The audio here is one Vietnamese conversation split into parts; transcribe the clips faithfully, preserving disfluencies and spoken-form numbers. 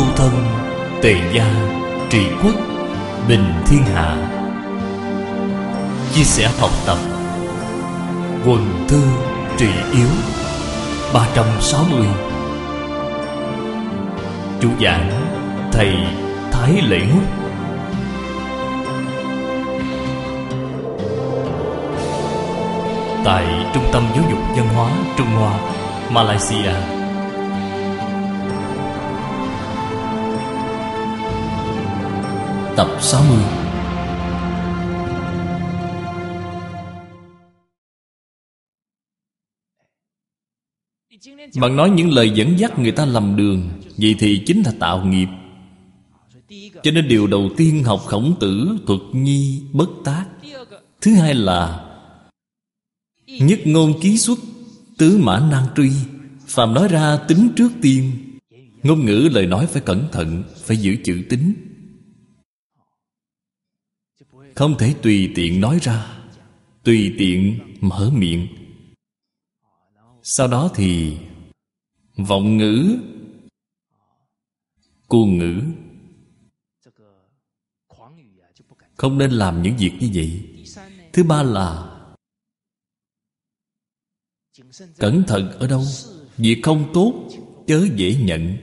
thân, tề gia, trị quốc, bình thiên hạ. Chia sẻ học tập, quần thư trị yếu. Ba trăm sáu mươi. Chủ giảng thầy Thái Lễ Ngúc. Tại Trung tâm Giáo dục Văn hóa Trung Hoa, Malaysia. Tập sáu mươi. Bạn nói những lời dẫn dắt người ta lầm đường, vậy thì chính là tạo nghiệp. Cho nên điều đầu tiên học Khổng Tử thuật nhi bất tác. Thứ hai là nhất ngôn ký xuất, tứ mã nan truy. Phàm nói ra tính trước tiên. Ngôn ngữ lời nói phải cẩn thận, phải giữ chữ tín, không thể tùy tiện nói ra, tùy tiện mở miệng. Sau đó thì vọng ngữ, cuồng ngữ. Không nên làm những việc như vậy. Thứ ba là cẩn thận ở đâu? Việc không tốt chớ dễ nhận.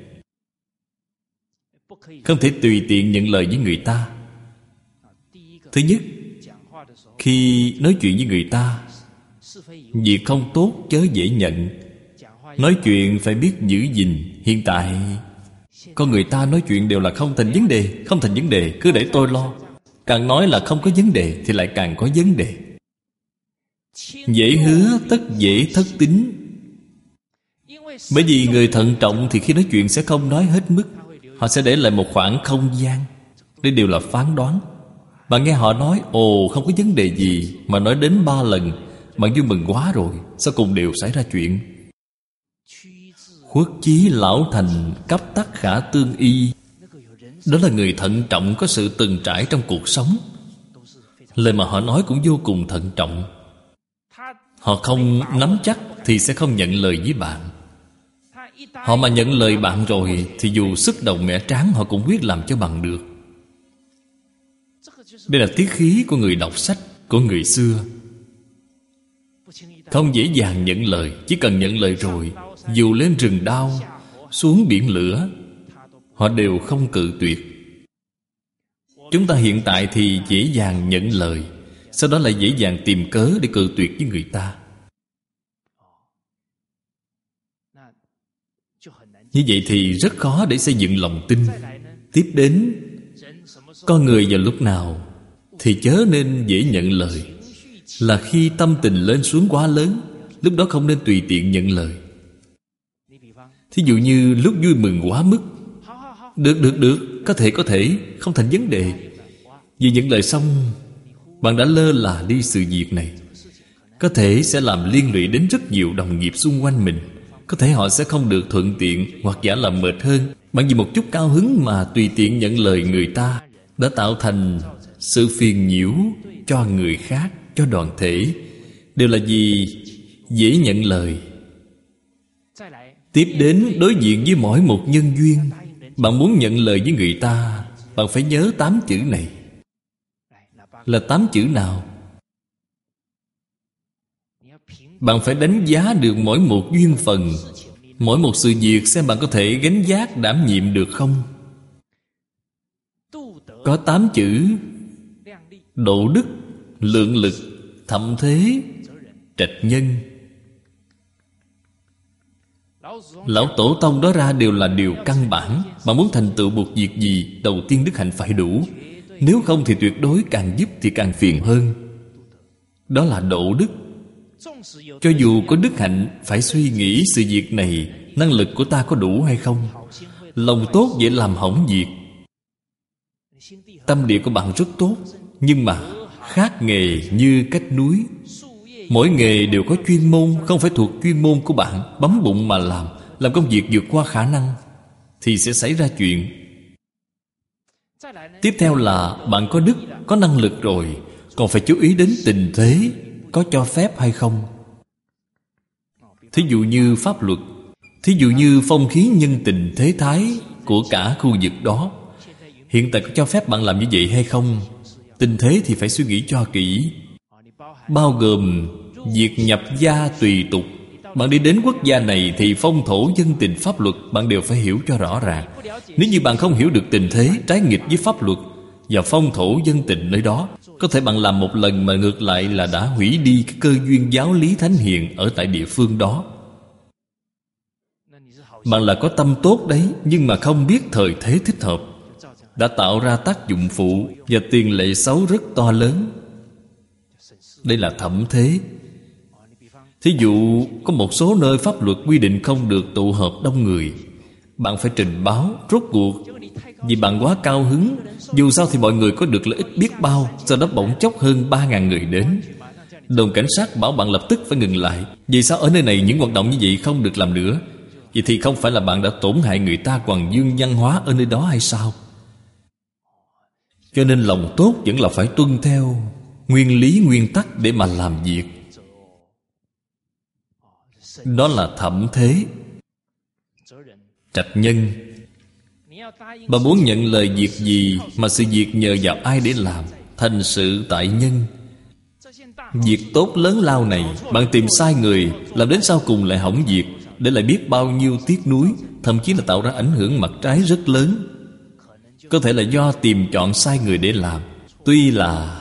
Không thể tùy tiện nhận lời với người ta. Thứ nhất, khi nói chuyện với người ta, việc không tốt chớ dễ nhận. Nói chuyện phải biết giữ gìn. Hiện tại con người ta nói chuyện đều là không thành vấn đề. Không thành vấn đề, cứ để tôi lo. Càng nói là không có vấn đề thì lại càng có vấn đề. Dễ hứa tất dễ thất tín. Bởi vì người thận trọng thì khi nói chuyện sẽ không nói hết mức. Họ sẽ để lại một khoảng không gian. Đây đều là phán đoán. Bạn nghe họ nói ồ không có vấn đề gì, mà nói đến ba lần, bạn vui mừng quá rồi. Sau cùng đều xảy ra chuyện. Khuất chí lão thành, cấp tắc khả tương y. Đó là người thận trọng, có sự từng trải trong cuộc sống. Lời mà họ nói cũng vô cùng thận trọng. Họ không nắm chắc thì sẽ không nhận lời với bạn. Họ mà nhận lời bạn rồi thì dù sức đầu mẻ tráng họ cũng quyết làm cho bằng được. Đây là tiết khí của người đọc sách, của người xưa. Không dễ dàng nhận lời. Chỉ cần nhận lời rồi, dù lên rừng đao, xuống biển lửa, họ đều không cự tuyệt. Chúng ta hiện tại thì dễ dàng nhận lời, sau đó lại dễ dàng tìm cớ để cự tuyệt với người ta. Như vậy thì rất khó để xây dựng lòng tin. Tiếp đến, con người vào lúc nào thì chớ nên dễ nhận lời. Là khi tâm tình lên xuống quá lớn, lúc đó không nên tùy tiện nhận lời. Thí dụ như lúc vui mừng quá mức, Được, được, được, có thể, có thể, không thành vấn đề. Vì nhận lời xong, bạn đã lơ là đi sự việc này. Có thể sẽ làm liên lụy đến rất nhiều đồng nghiệp xung quanh mình. Có thể họ sẽ không được thuận tiện, hoặc giả là mệt hơn. Bạn vì một chút cao hứng mà tùy tiện nhận lời người ta, đã tạo thành sự phiền nhiễu cho người khác, cho đoàn thể. Đều là vì dễ nhận lời. Tiếp đến, đối diện với mỗi một nhân duyên, bạn muốn nhận lời với người ta, bạn phải nhớ tám chữ này. Là tám chữ nào? Bạn phải đánh giá được mỗi một duyên phần, mỗi một sự việc, xem bạn có thể gánh vác đảm nhiệm được không. Có tám chữ: độ đức, lượng lực, thậm thế, trạch nhân. Lão Tổ Tông đó ra đều là điều căn bản. Mà muốn thành tựu một việc gì, đầu tiên đức hạnh phải đủ. Nếu không thì tuyệt đối càng giúp thì càng phiền hơn. Đó là độ đức. Cho dù có đức hạnh, phải suy nghĩ sự việc này năng lực của ta có đủ hay không. Lòng tốt dễ làm hỏng việc. Tâm địa của bạn rất tốt, nhưng mà khác nghề như cách núi. Mỗi nghề đều có chuyên môn, không phải thuộc chuyên môn của bạn. Bấm bụng mà làm, làm công việc vượt qua khả năng, thì sẽ xảy ra chuyện. Tiếp theo là bạn có đức, có năng lực rồi, còn phải chú ý đến tình thế, có cho phép hay không. Thí dụ như pháp luật, thí dụ như phong khí nhân tình thế thái, của cả khu vực đó. Hiện tại có cho phép bạn làm như vậy hay không? Tình thế thì phải suy nghĩ cho kỹ, bao gồm việc nhập gia tùy tục. Bạn đi đến quốc gia này thì phong thổ dân tình pháp luật bạn đều phải hiểu cho rõ ràng. Nếu như bạn không hiểu được tình thế trái nghịch với pháp luật và phong thổ dân tình nơi đó, có thể bạn làm một lần mà ngược lại là đã hủy đi cái cơ duyên giáo lý thánh hiền ở tại địa phương đó. Bạn là có tâm tốt đấy, nhưng mà không biết thời thế thích hợp, đã tạo ra tác dụng phụ và tiền lệ xấu rất to lớn. Đây là thẩm thế. Thí dụ có một số nơi pháp luật quy định không được tụ họp đông người, bạn phải trình báo. Rốt cuộc vì bạn quá cao hứng, dù sao thì mọi người có được lợi ích biết bao, sau đó bỗng chốc hơn ba ngàn người đến. Đồn cảnh sát bảo bạn lập tức phải ngừng lại. Vì sao ở nơi này những hoạt động như vậy không được làm nữa? Vậy thì không phải là bạn đã tổn hại người ta còn dương văn hóa ở nơi đó hay sao? Cho nên lòng tốt vẫn là phải tuân theo nguyên lý nguyên tắc để mà làm việc. Đó là thẩm thế, trạch nhân. Bạn muốn nhận lời việc gì mà sự việc nhờ vào ai để làm, thành sự tại nhân. Việc tốt lớn lao này bạn tìm sai người, làm đến sau cùng lại hỏng việc, để lại biết bao nhiêu tiếc nuối, thậm chí là tạo ra ảnh hưởng mặt trái rất lớn. Có thể là do tìm chọn sai người để làm. Tuy là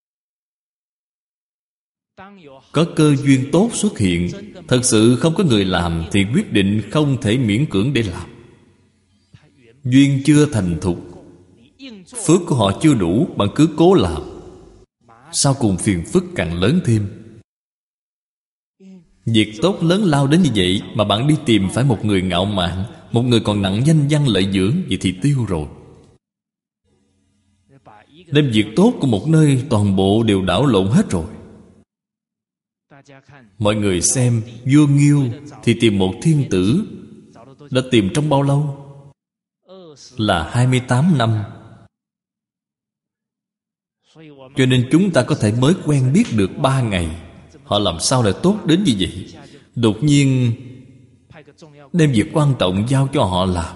có cơ duyên tốt xuất hiện, thật sự không có người làm thì quyết định không thể miễn cưỡng để làm. Duyên chưa thành thục, phước của họ chưa đủ, bạn cứ cố làm, sau cùng phiền phức càng lớn thêm. Việc tốt lớn lao đến như vậy mà bạn đi tìm phải một người ngạo mạn, một người còn nặng danh văn lợi dưỡng, vậy thì tiêu rồi. Đem việc tốt của một nơi toàn bộ đều đảo lộn hết rồi. Mọi người xem, vua Nghiêu thì tìm một thiên tử đã tìm trong bao lâu? Là hai mươi tám năm. Cho nên chúng ta có thể mới quen biết được ba ngày, họ làm sao lại tốt đến như vậy? Đột nhiên đem việc quan trọng giao cho họ làm.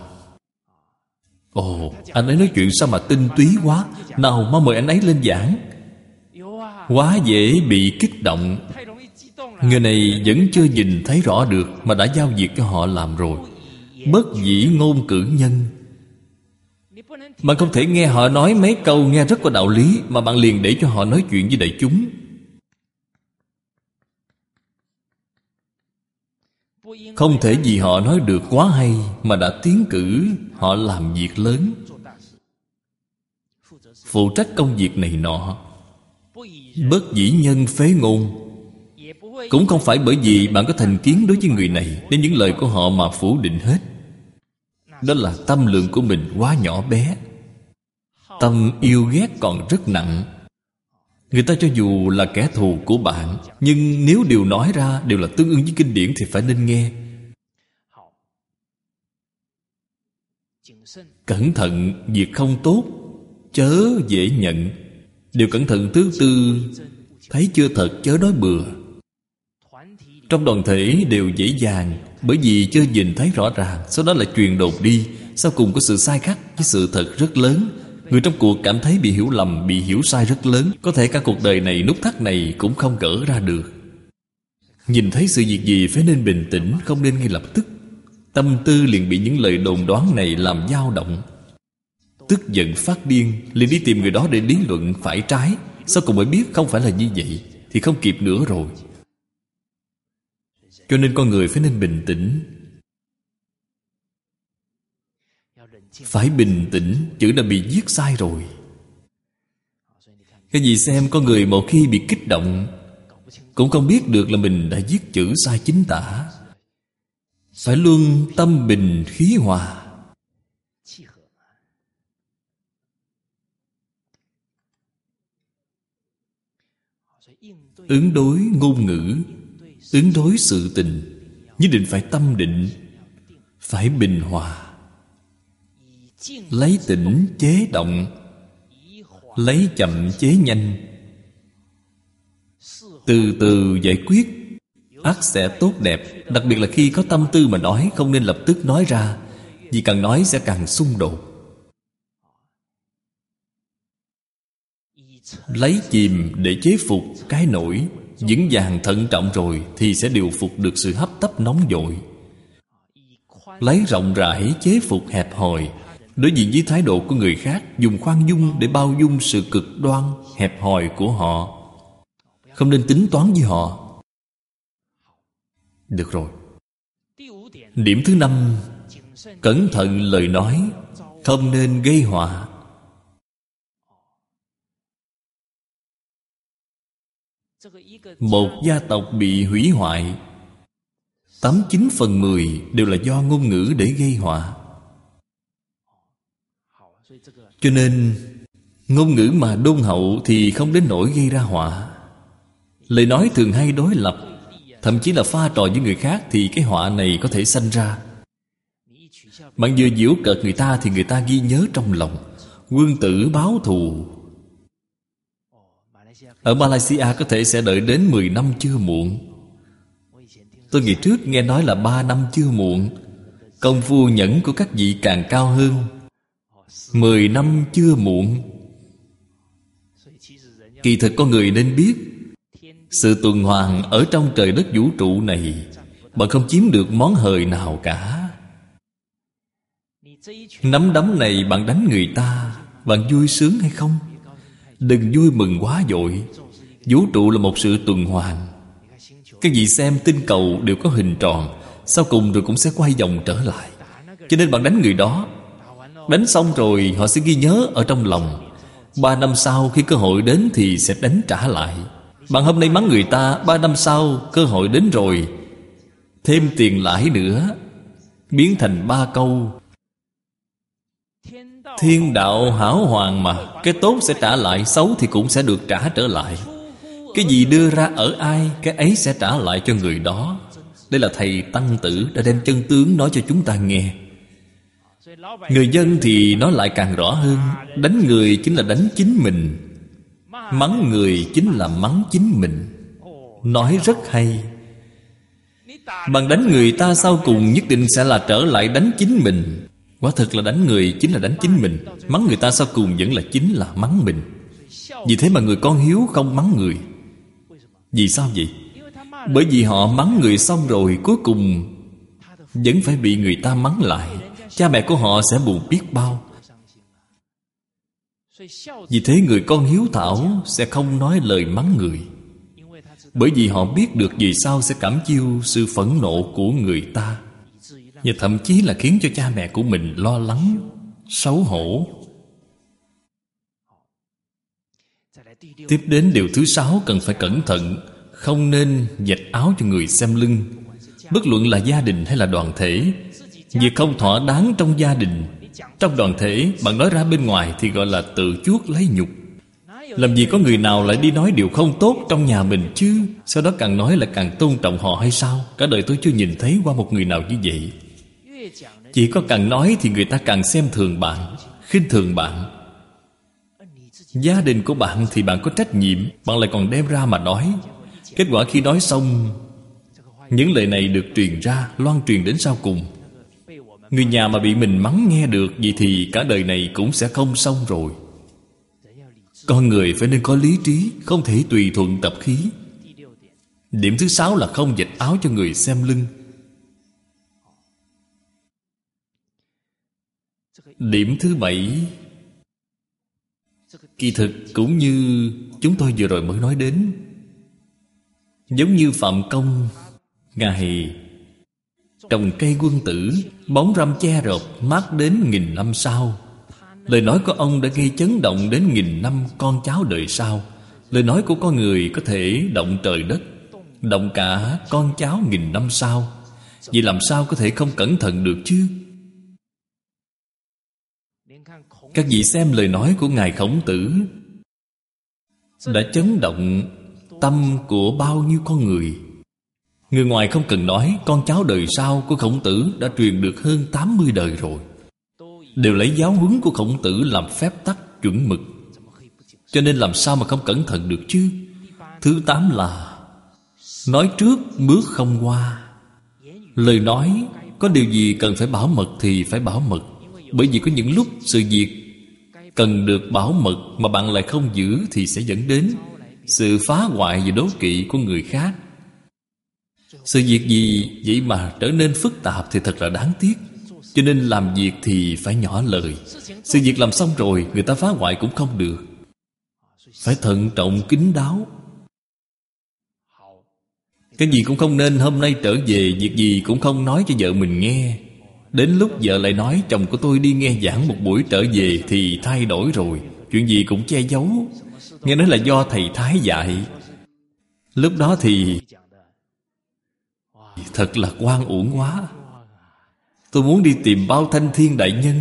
Ồ, anh ấy nói chuyện sao mà tinh túy quá, nào mau mời anh ấy lên giảng. Quá dễ bị kích động. Người này vẫn chưa nhìn thấy rõ được mà đã giao việc cho họ làm rồi. Bất dĩ ngôn cử nhân. Bạn không thể nghe họ nói mấy câu nghe rất có đạo lý mà bạn liền để cho họ nói chuyện với đại chúng. Không thể vì họ nói được quá hay mà đã tiến cử họ làm việc lớn, phụ trách công việc này nọ. Bất dĩ nhân phế ngôn. Cũng không phải bởi vì bạn có thành kiến đối với người này nên những lời của họ mà phủ định hết. Đó là tâm lượng của mình quá nhỏ bé. Tâm yêu ghét còn rất nặng. Người ta cho dù là kẻ thù của bạn, nhưng nếu điều nói ra đều là tương ứng với kinh điển thì phải nên nghe. Cẩn thận việc không tốt, chớ dễ nhận. Điều cẩn thận thứ tư, thấy chưa thật chớ nói bừa. Trong đoàn thể đều dễ dàng, bởi vì chưa nhìn thấy rõ ràng, sau đó lại truyền đồn đi, sau cùng có sự sai khác với sự thật rất lớn. Người trong cuộc cảm thấy bị hiểu lầm, bị hiểu sai rất lớn. Có thể cả cuộc đời này nút thắt này cũng không gỡ ra được. Nhìn thấy sự việc gì phải nên bình tĩnh, không nên ngay lập tức. Tâm tư liền bị những lời đồn đoán này làm dao động, tức giận phát điên, liền đi tìm người đó để lý luận phải trái. Sau cùng mới biết không phải là như vậy thì không kịp nữa rồi. Cho nên con người phải nên bình tĩnh. Phải bình tĩnh, chữ đã bị viết sai rồi. Cái gì xem con người một khi bị kích động cũng không biết được là mình đã viết chữ sai chính tả. Phải luôn tâm bình khí hòa. Ứng đối ngôn ngữ, ứng đối sự tình, nhất định phải tâm định, phải bình hòa. Lấy tĩnh chế động, lấy chậm chế nhanh. Từ từ giải quyết, ắt sẽ tốt đẹp. Đặc biệt là khi có tâm tư mà nói, không nên lập tức nói ra. Vì càng nói sẽ càng xung đột. Lấy chìm để chế phục cái nổi vững vàng thận trọng rồi thì sẽ điều phục được sự hấp tấp nóng vội. Lấy rộng rãi chế phục hẹp hòi. Đối diện với thái độ của người khác, dùng khoan dung để bao dung sự cực đoan hẹp hòi của họ. Không nên tính toán với họ. Được rồi. Điểm thứ năm, cẩn thận lời nói, không nên gây họa. Một gia tộc bị hủy hoại, tám chín phần mười đều là do ngôn ngữ để gây họa. Cho nên ngôn ngữ mà đôn hậu thì không đến nỗi gây ra họa. Lời nói thường hay đối lập, thậm chí là pha trò với người khác, thì cái họa này có thể sanh ra. Bạn vừa giễu cợt người ta thì người ta ghi nhớ trong lòng. Quân tử báo thù. Ở Malaysia có thể sẽ đợi đến mười năm chưa muộn. Tôi ngày trước nghe nói là ba năm chưa muộn. Công phu nhẫn của các vị càng cao hơn. Mười năm chưa muộn. Kỳ thực con người nên biết, sự tuần hoàn ở trong trời đất vũ trụ này, bạn không chiếm được món hời nào cả. Nắm đấm này bạn đánh người ta, bạn vui sướng hay không? Đừng vui mừng quá vội. Vũ trụ là một sự tuần hoàn. Các vị xem tinh cầu đều có hình tròn, sau cùng rồi cũng sẽ quay vòng trở lại. Cho nên bạn đánh người đó, đánh xong rồi họ sẽ ghi nhớ ở trong lòng. Ba năm sau khi cơ hội đến thì sẽ đánh trả lại. Bạn hôm nay mắng người ta, ba năm sau cơ hội đến rồi, thêm tiền lãi nữa, biến thành ba câu. Thiên đạo hảo hoàng mà, cái tốt sẽ trả lại, xấu thì cũng sẽ được trả trở lại. Cái gì đưa ra ở ai, cái ấy sẽ trả lại cho người đó. Đây là thầy Tăng Tử đã đem chân tướng nói cho chúng ta nghe. Người dân thì nói lại càng rõ hơn. Đánh người chính là đánh chính mình, mắng người chính là mắng chính mình. Nói rất hay. Bằng đánh người ta sau cùng nhất định sẽ là trở lại đánh chính mình. Quả thực là đánh người chính là đánh chính mình, mắng người ta sau cùng vẫn là chính là mắng mình. Vì thế mà người con hiếu không mắng người. Vì sao vậy? Bởi vì họ mắng người xong rồi, cuối cùng vẫn phải bị người ta mắng lại. Cha mẹ của họ sẽ buồn biết bao. Vì thế người con hiếu thảo sẽ không nói lời mắng người, bởi vì họ biết được vì sao sẽ cảm chiêu sự phẫn nộ của người ta, và thậm chí là khiến cho cha mẹ của mình lo lắng, xấu hổ. Tiếp đến điều thứ sáu cần phải cẩn thận. Không nên vạch áo cho người xem lưng. Bất luận là gia đình hay là đoàn thể, việc không thỏa đáng trong gia đình, trong đoàn thể, bạn nói ra bên ngoài thì gọi là tự chuốc lấy nhục. Làm gì có người nào lại đi nói điều không tốt trong nhà mình chứ? Sau đó càng nói là càng tôn trọng họ hay sao? Cả đời tôi chưa nhìn thấy qua một người nào như vậy. Chỉ có càng nói thì người ta càng xem thường bạn, khinh thường bạn. Gia đình của bạn thì bạn có trách nhiệm, bạn lại còn đem ra mà nói. Kết quả khi nói xong, những lời này được truyền ra, loan truyền đến sau cùng. Người nhà mà bị mình mắng nghe được, vậy thì cả đời này cũng sẽ không xong rồi. Con người phải nên có lý trí, không thể tùy thuận tập khí. Điểm thứ sáu là không vạch áo cho người xem lưng. Điểm thứ bảy, kỳ thực cũng như chúng tôi vừa rồi mới nói đến. Giống như Phạm Công, Ngài trồng cây quân tử, bóng râm che rộp, mát đến nghìn năm sau. Lời nói của ông đã gây chấn động đến nghìn năm con cháu đời sau. Lời nói của con người có thể động trời đất, động cả con cháu nghìn năm sau. Vậy làm sao có thể không cẩn thận được chứ? Các vị xem lời nói của Ngài Khổng Tử đã chấn động tâm của bao nhiêu con người. Người ngoài không cần nói, con cháu đời sau của Khổng Tử đã truyền được hơn tám mươi đời rồi, đều lấy giáo huấn của Khổng Tử làm phép tắc chuẩn mực. Cho nên làm sao mà không cẩn thận được chứ? Thứ tám là nói trước bước không qua. Lời nói Có điều gì cần phải bảo mật thì phải bảo mật. Bởi vì có những lúc sự việc cần được bảo mật mà bạn lại không giữ thì sẽ dẫn đến sự phá hoại và đố kỵ của người khác. Sự việc gì vậy mà trở nên phức tạp thì thật là đáng tiếc. Cho nên làm việc thì phải nhỏ lời. Sự việc làm xong rồi người ta phá hoại cũng không được. Phải thận trọng kín đáo. Cái gì cũng không nên hôm nay trở về, việc gì cũng không nói cho vợ mình nghe. Đến lúc vợ lại nói chồng của tôi đi nghe giảng một buổi trở về thì thay đổi rồi. Chuyện gì cũng che giấu. Nghe nói là do thầy Thái dạy. Lúc đó thì thật là oan uổng quá. Tôi muốn đi tìm Bao Thanh Thiên đại nhân.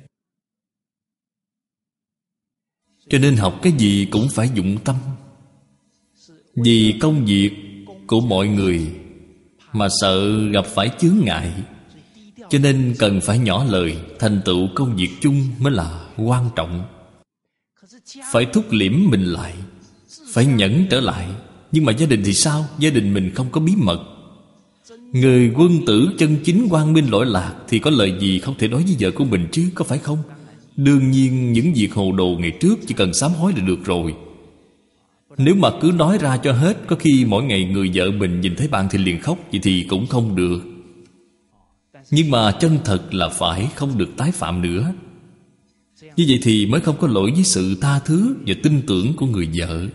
Cho nên học cái gì cũng phải dụng tâm. Vì công việc của mọi người mà sợ gặp phải chướng ngại, cho nên cần phải nhỏ lời. Thành tựu công việc chung mới là quan trọng. Phải thúc liễm mình lại, phải nhẫn trở lại. Nhưng mà gia đình thì sao? Gia đình mình không có bí mật. Người quân tử chân chính quang minh lỗi lạc thì có lời gì không thể nói với vợ của mình chứ, có phải không? Đương nhiên những việc hồ đồ ngày trước chỉ cần sám hối là được rồi. Nếu mà cứ nói ra cho hết, có khi mỗi ngày người vợ mình nhìn thấy bạn thì liền khóc, vậy thì cũng không được. Nhưng mà chân thật là phải không được tái phạm nữa. Như vậy thì mới không có lỗi với sự tha thứ và tin tưởng của người vợ.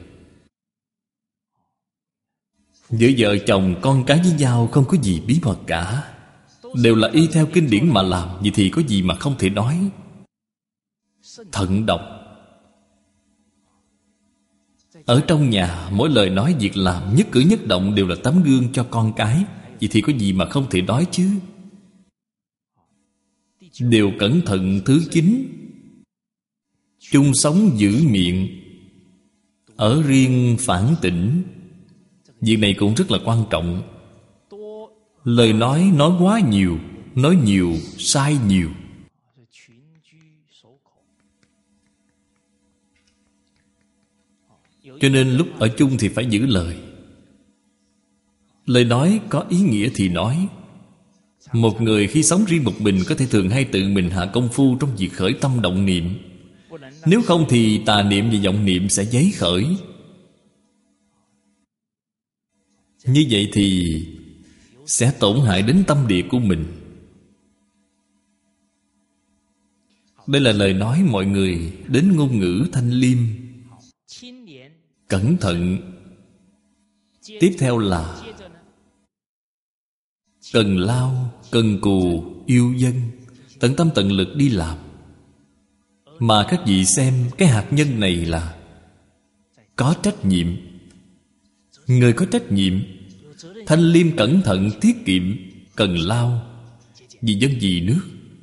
Giữa vợ chồng con cái với nhau không có gì bí mật cả, đều là y theo kinh điển mà làm. Vậy thì có gì mà không thể nói. Thận độc. Ở trong nhà, mỗi lời nói việc làm, nhất cử nhất động đều là tấm gương cho con cái. Vậy thì có gì mà không thể nói chứ. Đều cẩn thận thứ chín. Chung sống giữ miệng, ở riêng phản tỉnh. Việc này cũng rất là quan trọng. Lời nói nói quá nhiều, nói nhiều sai nhiều. Cho nên lúc ở chung thì phải giữ lời. Lời nói có ý nghĩa thì nói. Một người khi sống riêng một mình có thể thường hay tự mình hạ công phu trong việc khởi tâm động niệm. Nếu không thì tà niệm và vọng niệm sẽ dấy khởi. Như vậy thì sẽ tổn hại đến tâm địa của mình. Đây là lời nói mọi người đến ngôn ngữ thanh liêm, cẩn thận. Tiếp theo là cần lao, cần cù, yêu dân, tận tâm tận lực đi làm. Mà các vị xem, cái hạt nhân này là có trách nhiệm. Người có trách nhiệm, thanh liêm, cẩn thận, tiết kiệm, cần lao, vì dân vì nước.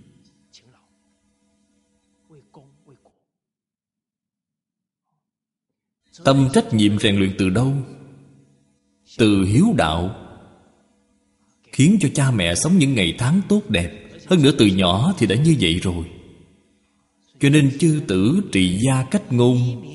Tâm trách nhiệm rèn luyện từ đâu? Từ hiếu đạo, khiến cho cha mẹ sống những ngày tháng tốt đẹp. Hơn nữa từ nhỏ thì đã như vậy rồi. Cho nên chư tử trị gia cách ngôn,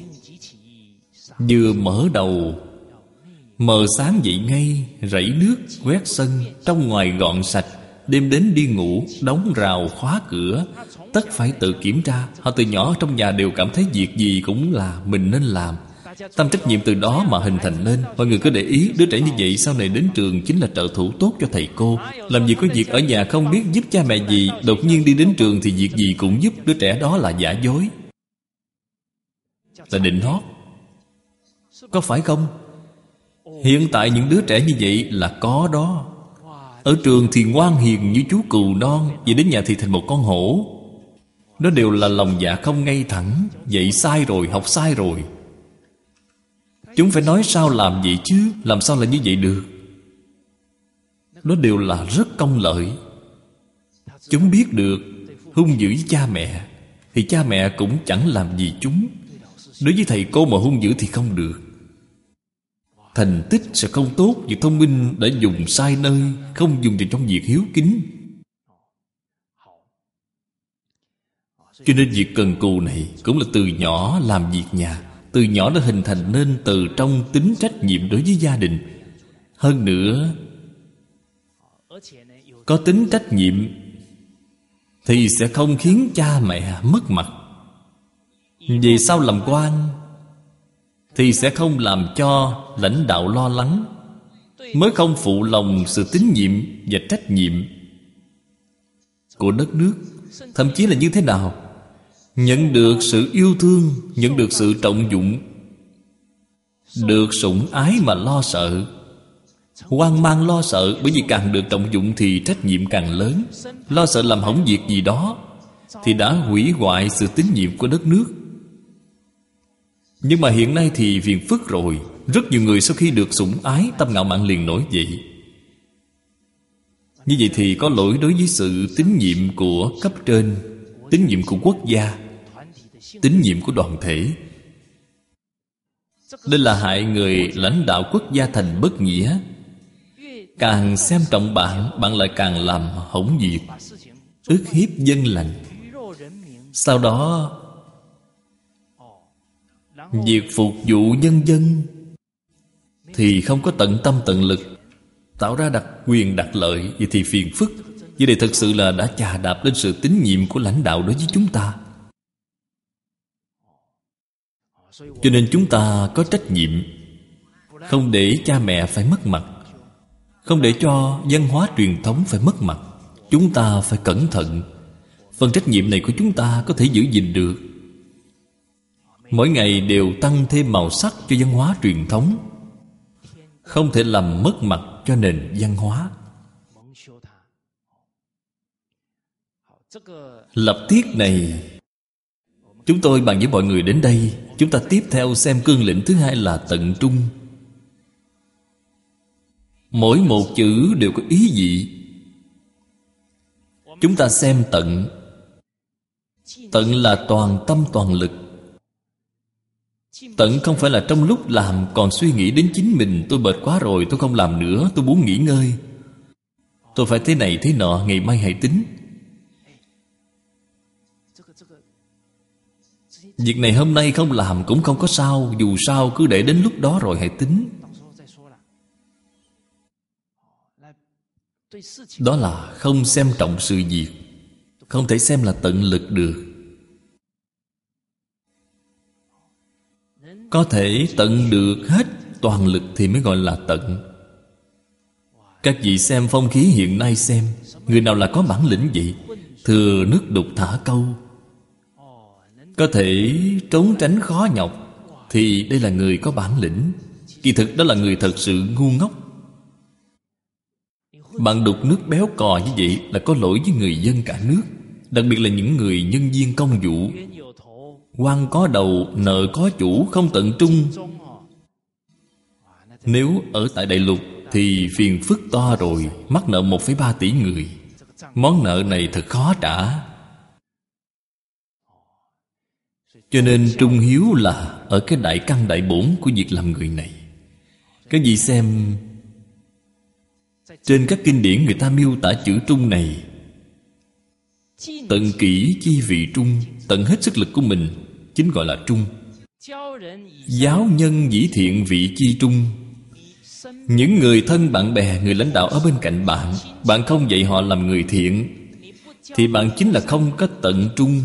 vừa mở đầu mờ sáng dậy ngay, rảy nước, quét sân, trong ngoài gọn sạch. Đêm đến đi ngủ, đóng rào, khóa cửa, tất phải tự kiểm tra. Họ từ nhỏ trong nhà đều cảm thấy việc gì cũng là mình nên làm. Tâm trách nhiệm từ đó mà hình thành nên. Mọi người cứ để ý, đứa trẻ như vậy sau này đến trường chính là trợ thủ tốt cho thầy cô. Làm gì có việc ở nhà không biết giúp cha mẹ gì, đột nhiên đi đến trường thì việc gì cũng giúp. Đứa trẻ đó là giả dối, là định hót. Có phải không? Hiện tại những đứa trẻ như vậy là có đó. Ở trường thì ngoan hiền như chú cừu non, về đến nhà thì thành một con hổ. Đó đều là lòng dạ không ngay thẳng. Dạy sai rồi, học sai rồi. Chúng phải nói sao làm vậy chứ, làm sao là như vậy được. Đó đều là rất công lợi. Chúng biết được hung dữ với cha mẹ thì cha mẹ cũng chẳng làm gì chúng. Đối với thầy cô mà hung dữ thì không được. Thành tích sẽ không tốt. Việc thông minh đã dùng sai nơi, không dùng vào trong việc hiếu kính. Cho nên việc cần cù này cũng là từ nhỏ làm việc nhà. Từ nhỏ đã hình thành nên từ trong tính trách nhiệm đối với gia đình. Hơn nữa có tính trách nhiệm thì sẽ không khiến cha mẹ mất mặt. Vì sau làm quan thì sẽ không làm cho lãnh đạo lo lắng, mới không phụ lòng sự tín nhiệm và trách nhiệm của đất nước. Thậm chí là như thế nào? Nhận được sự yêu thương, nhận được sự trọng dụng, được sủng ái mà lo sợ, hoang mang lo sợ. Bởi vì càng được trọng dụng thì trách nhiệm càng lớn. Lo sợ làm hỏng việc gì đó thì đã hủy hoại sự tín nhiệm của đất nước. Nhưng mà hiện nay thì phiền phức rồi. Rất nhiều người sau khi được sủng ái, tâm ngạo mạn liền nổi dậy. Như vậy thì có lỗi đối với sự tín nhiệm của cấp trên, tín nhiệm của quốc gia, tín nhiệm của đoàn thể. Đây là hại người lãnh đạo quốc gia thành bất nghĩa. Càng xem trọng bạn, bạn lại càng làm hỏng việc, ức hiếp dân lành. Sau đó việc phục vụ nhân dân thì không có tận tâm tận lực, tạo ra đặc quyền đặc lợi. Vậy thì phiền phức. Vì đây thật sự là đã chà đạp lên sự tín nhiệm của lãnh đạo đối với chúng ta. Cho nên chúng ta có trách nhiệm, không để cha mẹ phải mất mặt, không để cho văn hóa truyền thống phải mất mặt. Chúng ta phải cẩn thận. Phần trách nhiệm này của chúng ta có thể giữ gìn được. Mỗi ngày đều tăng thêm màu sắc cho văn hóa truyền thống, không thể làm mất mặt cho nền văn hóa. Lập tiết này chúng tôi bàn với mọi người đến đây. Chúng ta tiếp theo xem cương lĩnh thứ hai là tận trung. Mỗi một chữ đều có ý vị. Chúng ta xem tận. Tận là toàn tâm toàn lực. Tận không phải là trong lúc làm còn suy nghĩ đến chính mình. Tôi mệt quá rồi, tôi không làm nữa, tôi muốn nghỉ ngơi, tôi phải thế này thế nọ, ngày mai hãy tính. Việc này hôm nay không làm cũng không có sao, dù sao cứ để đến lúc đó rồi hãy tính. Đó là không xem trọng sự việc, không thể xem là tận lực được. Có thể tận được hết toàn lực thì mới gọi là tận. Các vị xem phong khí hiện nay xem, người nào là có bản lĩnh vậy? Thừa nước đục thả câu, có thể trốn tránh khó nhọc, thì đây là người có bản lĩnh. Kỳ thực đó là người thật sự ngu ngốc. Bạn đục nước béo cò như vậy là có lỗi với người dân cả nước. Đặc biệt là những người nhân viên công vụ. Quan có đầu, nợ có chủ, không tận trung. Nếu ở tại Đại Lục thì phiền phức to rồi. Mắc nợ một phẩy ba tỷ người. Món nợ này thật khó trả. Cho nên trung hiếu là ở cái đại căn đại bổn của việc làm người này. Các vị xem, trên các kinh điển người ta miêu tả chữ trung này: tận kỹ chi vị trung, tận hết sức lực của mình, chính gọi là trung. Giáo nhân dĩ thiện vị chi trung. Những người thân bạn bè, người lãnh đạo ở bên cạnh bạn, bạn không dạy họ làm người thiện thì bạn chính là không có tận trung.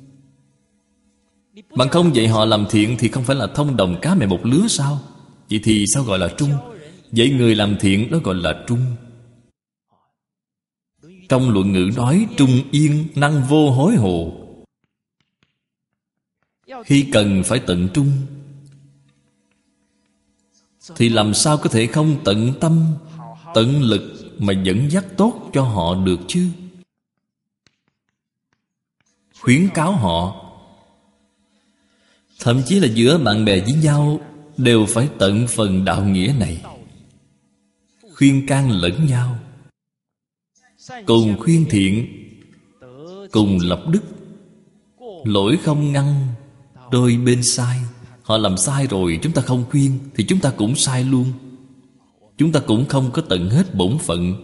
Bạn không dạy họ làm thiện thì không phải là thông đồng cá mẹ một lứa sao? Vậy thì sao gọi là trung? Dạy người làm thiện đó gọi là trung. Trong luận ngữ nói trung yên năng vô hối hồ. Khi cần phải tận trung thì làm sao có thể không tận tâm, tận lực mà dẫn dắt tốt cho họ được chứ? Khuyến cáo họ. Thậm chí là giữa bạn bè với nhau đều phải tận phần đạo nghĩa này, khuyên can lẫn nhau, cùng khuyên thiện, cùng lập đức. Lỗi không ngăn, đôi bên sai. Họ làm sai rồi chúng ta không khuyên thì chúng ta cũng sai luôn. Chúng ta cũng không có tận hết bổn phận.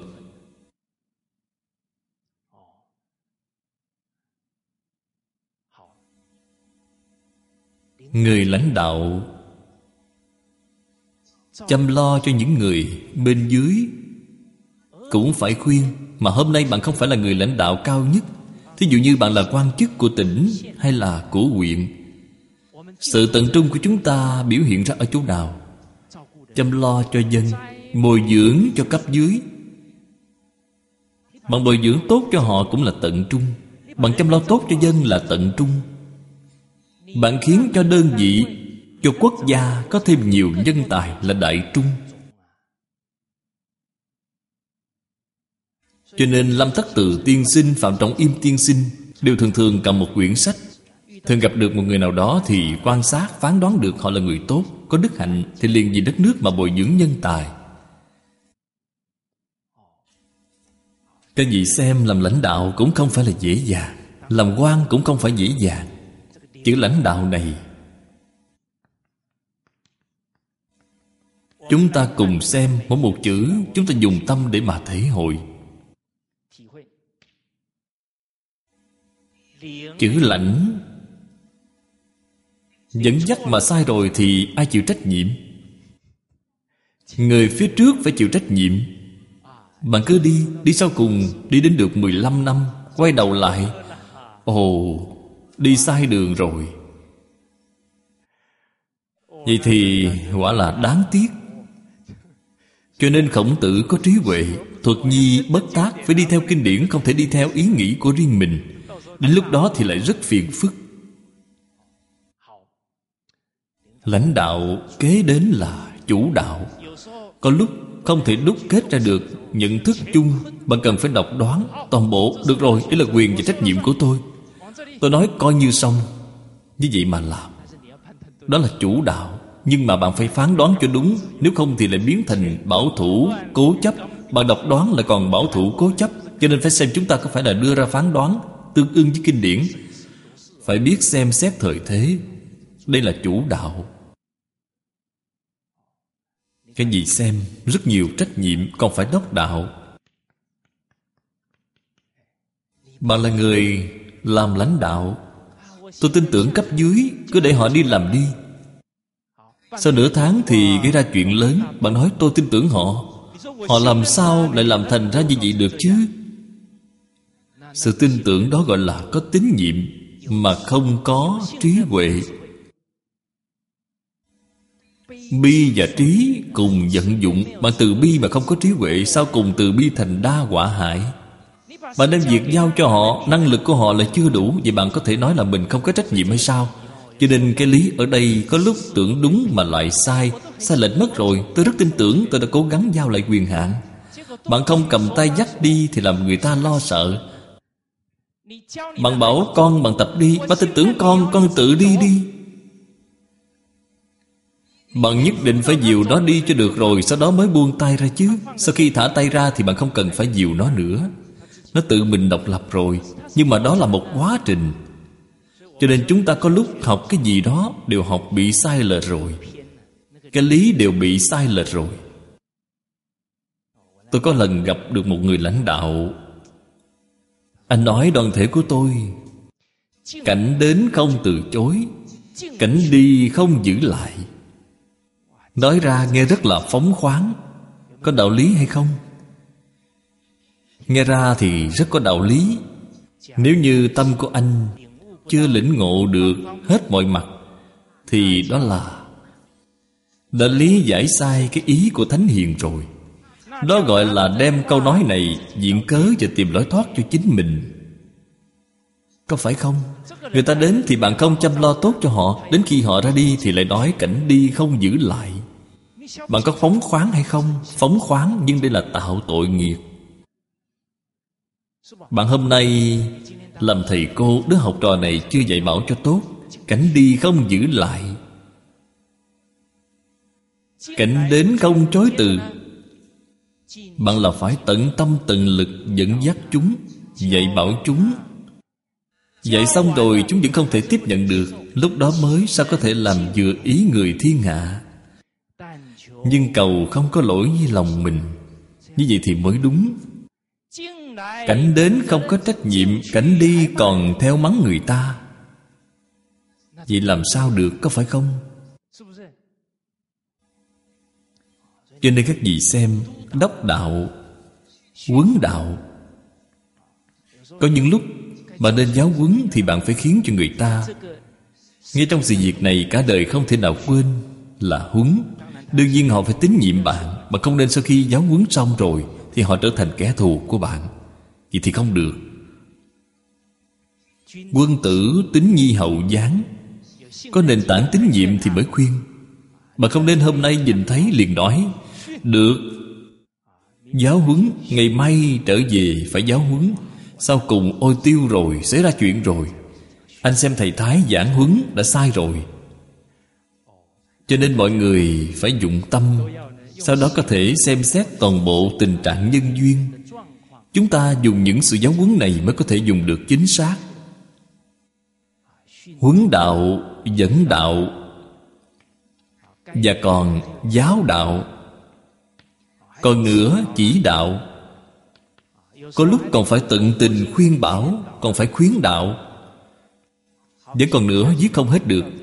Người lãnh đạo chăm lo cho những người bên dưới cũng phải khuyên. Mà hôm nay bạn không phải là người lãnh đạo cao nhất. Thí dụ như bạn là quan chức của tỉnh hay là của huyện, sự tận trung của chúng ta biểu hiện ra ở chỗ nào? Chăm lo cho dân, bồi dưỡng cho cấp dưới. Bạn bồi dưỡng tốt cho họ cũng là tận trung. Bạn chăm lo tốt cho dân là tận trung. Bạn khiến cho đơn vị, cho quốc gia có thêm nhiều nhân tài là đại trung. Cho nên Lâm Thất Từ tiên sinh, Phạm Trọng Im tiên sinh đều thường thường cầm một quyển sách. Thường gặp được một người nào đó thì quan sát, phán đoán được họ là người tốt, có đức hạnh, thì liền vì đất nước mà bồi dưỡng nhân tài. Các vị xem, làm lãnh đạo cũng không phải là dễ dàng, làm quan cũng không phải dễ dàng. Chữ lãnh đạo này, chúng ta cùng xem mỗi một chữ, chúng ta dùng tâm để mà thể hội. Chữ lãnh, dẫn dắt mà sai rồi thì ai chịu trách nhiệm? Người phía trước phải chịu trách nhiệm. Bạn cứ đi, đi sau cùng, đi đến được mười lăm năm, quay đầu lại, ồ, đi sai đường rồi. Vậy thì quả là đáng tiếc. Cho nên Khổng Tử có trí huệ, thuật nhi bất tác, phải đi theo kinh điển, không thể đi theo ý nghĩ của riêng mình. Đến lúc đó thì lại rất phiền phức. Lãnh đạo kế đến là chủ đạo. Có lúc không thể đúc kết ra được nhận thức chung. Bạn cần phải độc đoán toàn bộ. Được rồi, đây là quyền và trách nhiệm của tôi, tôi nói coi như xong. Như vậy mà làm, đó là chủ đạo. Nhưng mà bạn phải phán đoán cho đúng. Nếu không thì lại biến thành bảo thủ, cố chấp. Bạn độc đoán lại còn bảo thủ, cố chấp. Cho nên phải xem chúng ta có phải là đưa ra phán đoán tương ưng với kinh điển. Phải biết xem xét thời thế. Đây là chủ đạo. Cái gì xem, rất nhiều trách nhiệm, còn phải đốc đạo. Bạn là người làm lãnh đạo, tôi tin tưởng cấp dưới, cứ để họ đi làm đi. Sau nửa tháng thì gây ra chuyện lớn, bạn nói tôi tin tưởng họ, họ làm sao lại làm thành ra như vậy được chứ? Sự tin tưởng đó gọi là có tín nhiệm, mà không có trí huệ. Bi và trí cùng vận dụng. Bạn từ bi mà không có trí huệ, sao cùng từ bi thành đa họa hại? Bạn đem việc giao cho họ, năng lực của họ là chưa đủ, vậy bạn có thể nói là mình không có trách nhiệm hay sao? Cho nên cái lý ở đây có lúc tưởng đúng mà lại sai, sai lệch mất rồi. Tôi rất tin tưởng, tôi đã cố gắng giao lại quyền hạn. Bạn không cầm tay dắt đi thì làm người ta lo sợ. Bạn bảo con bạn tập đi, bạn tin tưởng con, con tự đi đi. Bạn nhất định phải dìu nó đi cho được rồi, sau đó mới buông tay ra chứ. Sau khi thả tay ra thì bạn không cần phải dìu nó nữa. Nó tự mình độc lập rồi. Nhưng mà đó là một quá trình. Cho nên chúng ta có lúc học cái gì đó đều học bị sai lệch rồi. Cái lý đều bị sai lệch rồi. Tôi có lần gặp được một người lãnh đạo. Anh nói đoàn thể của tôi, cảnh đến không từ chối, cảnh đi không giữ lại. Nói ra nghe rất là phóng khoáng. Có đạo lý hay không? Nghe ra thì rất có đạo lý. Nếu như tâm của anh chưa lĩnh ngộ được hết mọi mặt, thì đó là đã lý giải sai cái ý của Thánh Hiền rồi. Đó gọi là đem câu nói này viện cớ và tìm lối thoát cho chính mình. Có phải không? Người ta đến thì bạn không chăm lo tốt cho họ, đến khi họ ra đi thì lại nói cảnh đi không giữ lại. Bạn có phóng khoáng hay không? Phóng khoáng, nhưng đây là tạo tội nghiệp. Bạn hôm nay làm thầy cô, đứa học trò này chưa dạy bảo cho tốt, cảnh đi không giữ lại, cảnh đến không chối từ. Bạn là phải tận tâm tận lực dẫn dắt chúng, dạy bảo chúng. Dạy xong rồi chúng vẫn không thể tiếp nhận được, lúc đó mới sao có thể làm vừa ý người thiên hạ. Nhưng cầu không có lỗi với lòng mình, như vậy thì mới đúng. Cảnh đến không có trách nhiệm, cảnh đi còn theo mắng người ta, vậy làm sao được, có phải không? Cho nên các vị xem, đốc đạo Huấn đạo. Có những lúc bạn nên giáo huấn thì bạn phải khiến cho người ta ngay trong sự việc này cả đời không thể nào quên là huấn. Đương nhiên họ phải tín nhiệm bạn. Mà không nên sau khi giáo huấn xong rồi thì họ trở thành kẻ thù của bạn. Vậy thì không được. Quân tử tín nhi hậu giáng. Có nền tảng tín nhiệm thì mới khuyên. Mà không nên hôm nay nhìn thấy liền nói được, giáo huấn, ngày mai trở về phải giáo huấn. Sau cùng ôi tiêu rồi, xảy ra chuyện rồi. Anh xem thầy Thái giảng huấn đã sai rồi. Cho nên mọi người phải dụng tâm, sau đó có thể xem xét toàn bộ tình trạng nhân duyên. Chúng ta dùng những sự giáo huấn này mới có thể dùng được chính xác. Huấn đạo, dẫn đạo, và còn giáo đạo, còn nữa chỉ đạo. Có lúc còn phải tận tình khuyên bảo, còn phải khuyến đạo. Vẫn còn nữa viết không hết được.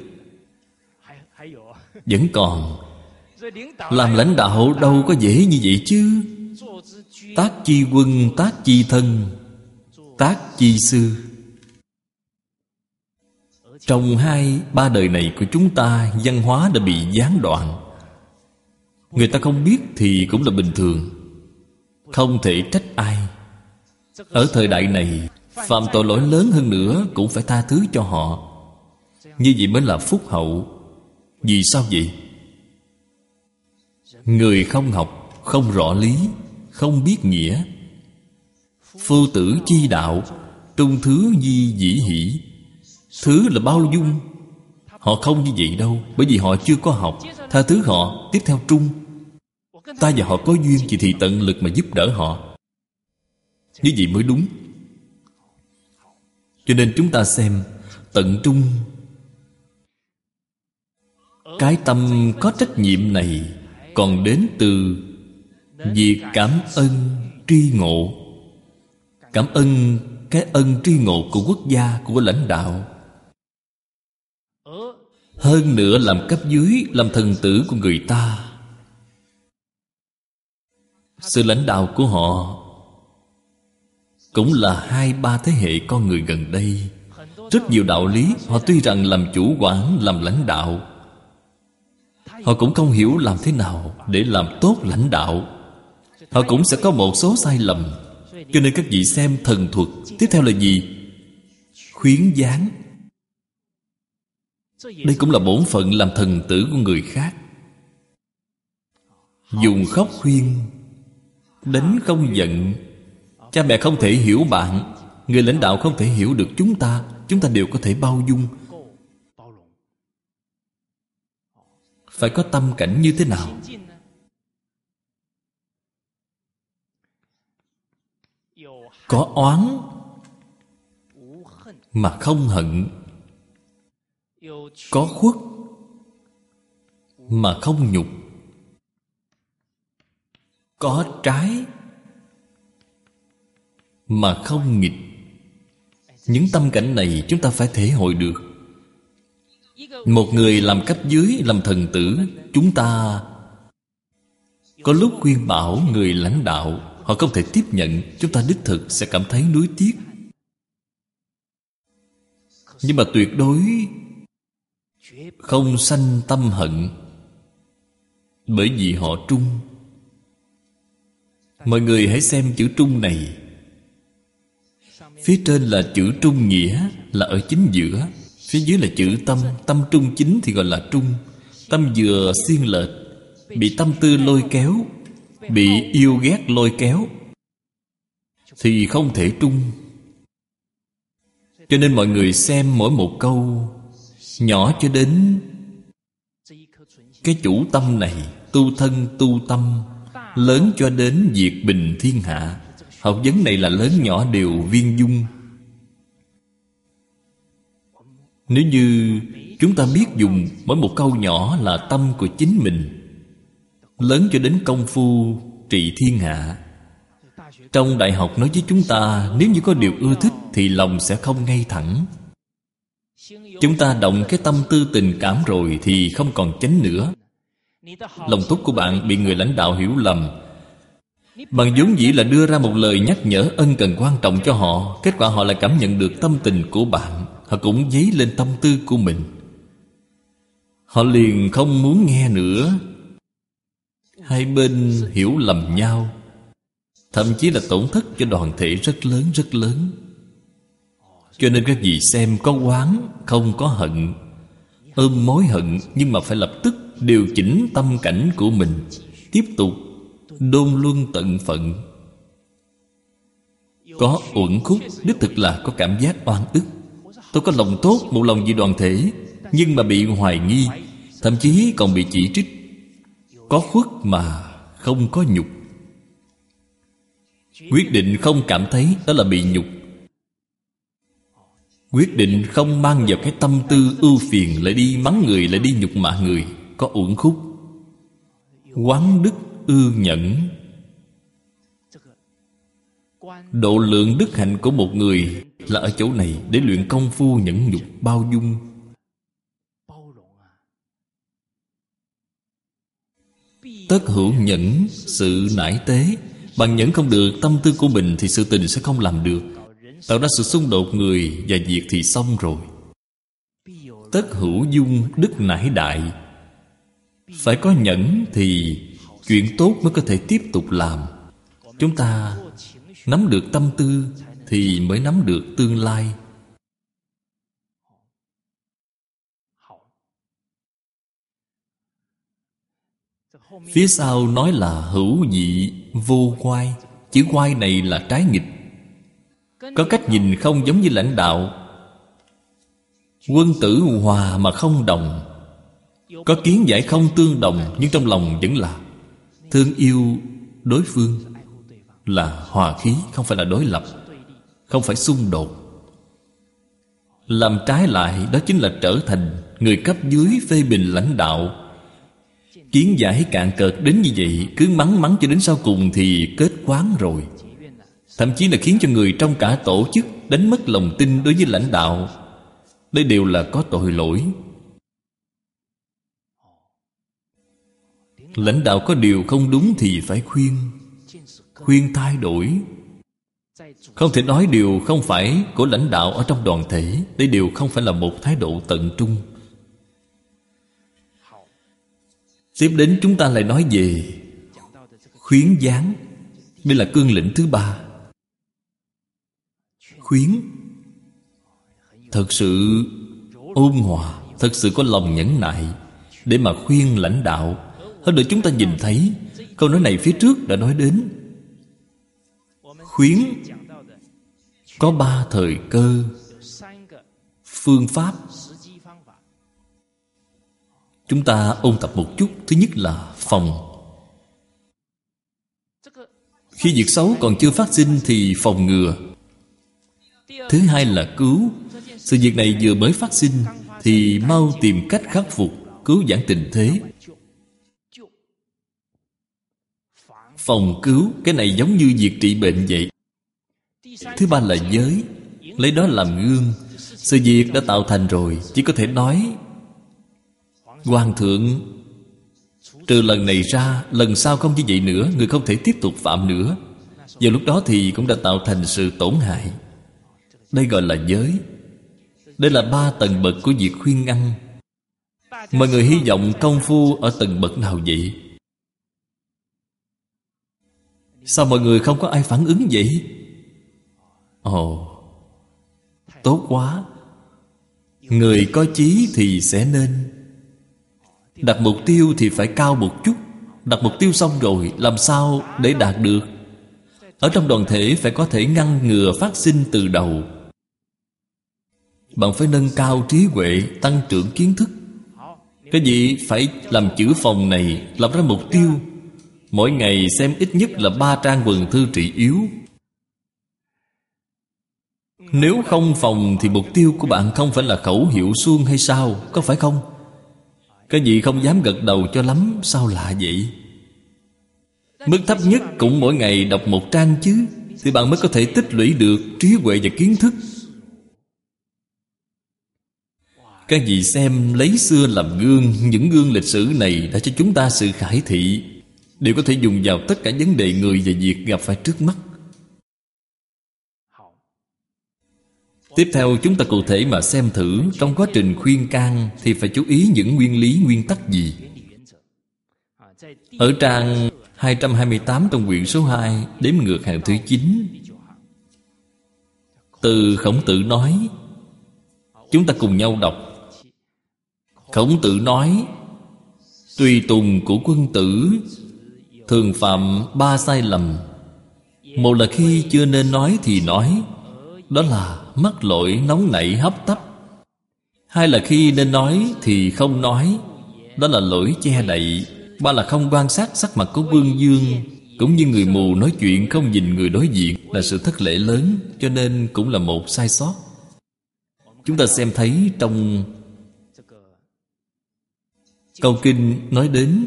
Vẫn còn. Làm lãnh đạo đâu có dễ như vậy chứ. Tác chi quân, tác chi thân, tác chi sư. Trong hai, ba đời này của chúng ta, văn hóa đã bị gián đoạn. Người ta không biết thì cũng là bình thường, không thể trách ai. Ở thời đại này, phạm tội lỗi lớn hơn nữa cũng phải tha thứ cho họ. Như vậy mới là phúc hậu. Vì sao vậy? Người không học, không rõ lý, không biết nghĩa. Phu tử chi đạo, trung thứ di dĩ hỷ. Thứ là bao dung. Họ không như vậy đâu. Bởi vì họ chưa có học. Tha thứ họ. Tiếp theo trung. Ta và họ có duyên, chỉ thì tận lực mà giúp đỡ họ. Như vậy mới đúng. Cho nên chúng ta xem tận trung. Cái tâm có trách nhiệm này còn đến từ việc cảm ơn tri ngộ. Cảm ơn cái ân tri ngộ của quốc gia, của lãnh đạo. Hơn nữa làm cấp dưới, làm thần tử của người ta. Sự lãnh đạo của họ cũng là hai ba thế hệ con người gần đây. Rất nhiều đạo lý họ tuy rằng làm chủ quản, làm lãnh đạo, họ cũng không hiểu làm thế nào để làm tốt lãnh đạo. Họ cũng sẽ có một số sai lầm. Cho nên các vị xem thần thuật. Tiếp theo là gì? Khuyến giáng. Đây cũng là bổn phận làm thần tử của người khác. Dùng khóc khuyên, đánh không giận. Cha mẹ không thể hiểu bạn, người lãnh đạo không thể hiểu được chúng ta. Chúng ta đều có thể bao dung. Phải có tâm cảnh như thế nào? Có oán mà không hận, có khuất mà không nhục, có trái mà không nghịch. Những tâm cảnh này chúng ta phải thể hội được. Một người làm cấp dưới, làm thần tử, chúng ta có lúc khuyên bảo người lãnh đạo, họ không thể tiếp nhận, chúng ta đích thực sẽ cảm thấy nuối tiếc. Nhưng mà tuyệt đối không sanh tâm hận, bởi vì họ trung. Mọi người hãy xem chữ trung này. Phía trên là chữ trung nghĩa, là ở chính giữa. Phía dưới là chữ tâm. Tâm trung chính thì gọi là trung. Tâm vừa xiên lệch, bị tâm tư lôi kéo, bị yêu ghét lôi kéo, thì không thể trung. Cho nên mọi người xem mỗi một câu, nhỏ cho đến cái chủ tâm này, tu thân tu tâm, lớn cho đến việc bình thiên hạ. Học vấn này là lớn nhỏ đều viên dung. Nếu như chúng ta biết dùng mỗi một câu nhỏ là tâm của chính mình, lớn cho đến công phu trị thiên hạ. Trong đại học nói với chúng ta, nếu như có điều ưa thích thì lòng sẽ không ngay thẳng. Chúng ta động cái tâm tư tình cảm rồi thì không còn chánh nữa. Lòng tốt của bạn bị người lãnh đạo hiểu lầm, Bằng vốn dĩ là đưa ra một lời nhắc nhở ân cần quan trọng cho họ. Kết quả họ lại cảm nhận được tâm tình của bạn. Họ cũng dấy lên tâm tư của mình. Họ liền không muốn nghe nữa. Hai bên hiểu lầm nhau, thậm chí là tổn thất cho đoàn thể rất lớn rất lớn. Cho nên các vị xem, có oán không có hận, ôm mối hận, nhưng mà phải lập tức điều chỉnh tâm cảnh của mình, tiếp tục đôn luân tận phận. Có uẩn khúc, đích thực là có cảm giác oan ức. Tôi có lòng tốt, một lòng vì đoàn thể, nhưng mà bị hoài nghi, thậm chí còn bị chỉ trích. Có khuất mà không có nhục. Quyết định không cảm thấy, đó là bị nhục. Quyết định không mang vào cái tâm tư ưu phiền, lại đi mắng người, lại đi nhục mạ người, có uẩn khúc. Quán đức ư nhẫn. Độ lượng đức hạnh của một người là ở chỗ này, để luyện công phu nhẫn nhục bao dung. Tất hữu nhẫn, sự nải tế. Bằng nhẫn không được tâm tư của mình thì sự tình sẽ không làm được. Tạo ra sự xung đột người và việc thì xong rồi. Tất hữu dung, đức nải đại. Phải có nhẫn thì chuyện tốt mới có thể tiếp tục làm. Chúng ta nắm được tâm tư thì mới nắm được tương lai. Phía sau nói là hữu dị vô quai. Chữ quai này là trái nghịch. Có cách nhìn không giống như lãnh đạo. Quân tử hòa mà không đồng. Có kiến giải không tương đồng, nhưng trong lòng vẫn là thương yêu đối phương, là hòa khí, không phải là đối lập, không phải xung đột. Làm trái lại, đó chính là trở thành người cấp dưới phê bình lãnh đạo. Kiến giải cạn cợt đến như vậy, cứ mắng mắng cho đến sau cùng thì kết quán rồi. Thậm chí là khiến cho người trong cả tổ chức đánh mất lòng tin đối với lãnh đạo. Đây đều là có tội lỗi. Lãnh đạo có điều không đúng thì phải khuyên, khuyên thay đổi. Không thể nói điều không phải của lãnh đạo ở trong đoàn thể. Đây đều không phải là một thái độ tận trung. Tiếp đến chúng ta lại nói về khuyến giáng. Đây là cương lĩnh thứ ba. Khuyến thật sự ôn hòa, thật sự có lòng nhẫn nại để mà khuyên lãnh đạo. Hơn nữa chúng ta nhìn thấy câu nói này phía trước đã nói đến. Khuyến có ba thời cơ, phương pháp. Chúng ta ôn tập một chút. Thứ nhất là phòng. Khi việc xấu còn chưa phát sinh thì phòng ngừa. Thứ hai là cứu. Sự việc này vừa mới phát sinh thì mau tìm cách khắc phục, cứu vãn tình thế. Phòng cứu, cái này giống như việc trị bệnh vậy. Thứ ba là giới. Lấy đó làm gương. Sự việc đã tạo thành rồi, chỉ có thể nói Hoàng thượng, trừ lần này ra, lần sau không như vậy nữa, người không thể tiếp tục phạm nữa. Vào lúc đó thì cũng đã tạo thành sự tổn hại. Đây gọi là giới. Đây là ba tầng bậc của việc khuyên ngăn. Mọi người hy vọng công phu ở tầng bậc nào vậy? Sao mọi người không có ai phản ứng vậy? Ồ, tốt quá. Người có chí thì sẽ nên đặt mục tiêu thì phải cao một chút. Đặt mục tiêu xong rồi, làm sao để đạt được? Ở trong đoàn thể phải có thể ngăn ngừa phát sinh từ đầu. Bạn phải nâng cao trí huệ, tăng trưởng kiến thức. Cái gì phải làm chữ phòng này, lập ra mục tiêu. Mỗi ngày xem ít nhất là ba trang quần thư trị yếu. Nếu không phòng thì mục tiêu của bạn không phải là khẩu hiệu suông hay sao? Có phải không? Cái gì không dám gật đầu cho lắm, sao lạ vậy? Mức thấp nhất cũng mỗi ngày đọc một trang chứ, thì bạn mới có thể tích lũy được trí huệ và kiến thức. Các vị xem, lấy xưa làm gương. Những gương lịch sử này đã cho chúng ta sự khải thị. đều có thể dùng vào tất cả vấn đề người và việc gặp phải trước mắt. Tiếp theo chúng ta cụ thể mà xem thử trong quá trình khuyên can thì phải chú ý những nguyên lý nguyên tắc gì. Ở trang hai trăm hai mươi tám trong quyển số hai, đếm ngược hàng thứ chín, từ Khổng Tử nói. Chúng ta cùng nhau đọc. Khổng Tử nói: tùy tùng của quân tử thường phạm ba sai lầm. Một là khi chưa nên nói thì nói, đó là mắc lỗi nóng nảy hấp tấp. Hai là khi nên nói thì không nói, đó là lỗi che đậy. Ba là không quan sát sắc mặt của vương dương, cũng như người mù nói chuyện không nhìn người đối diện, là sự thất lễ lớn, cho nên cũng là một sai sót. Chúng ta xem thấy trong câu kinh nói đến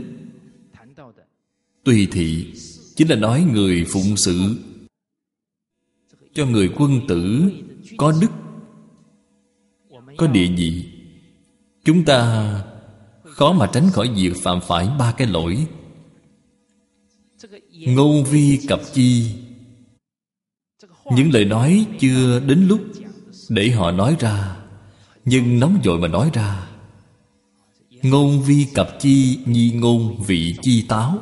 tùy thị, chính là nói người phụng sự cho người quân tử có đức, có địa vị. Chúng ta khó mà tránh khỏi việc phạm phải ba cái lỗi. Ngôn vi cập chi, những lời nói chưa đến lúc để họ nói ra, nhưng nóng vội mà nói ra. Ngôn vi cập chi, nhi ngôn vị chi táo.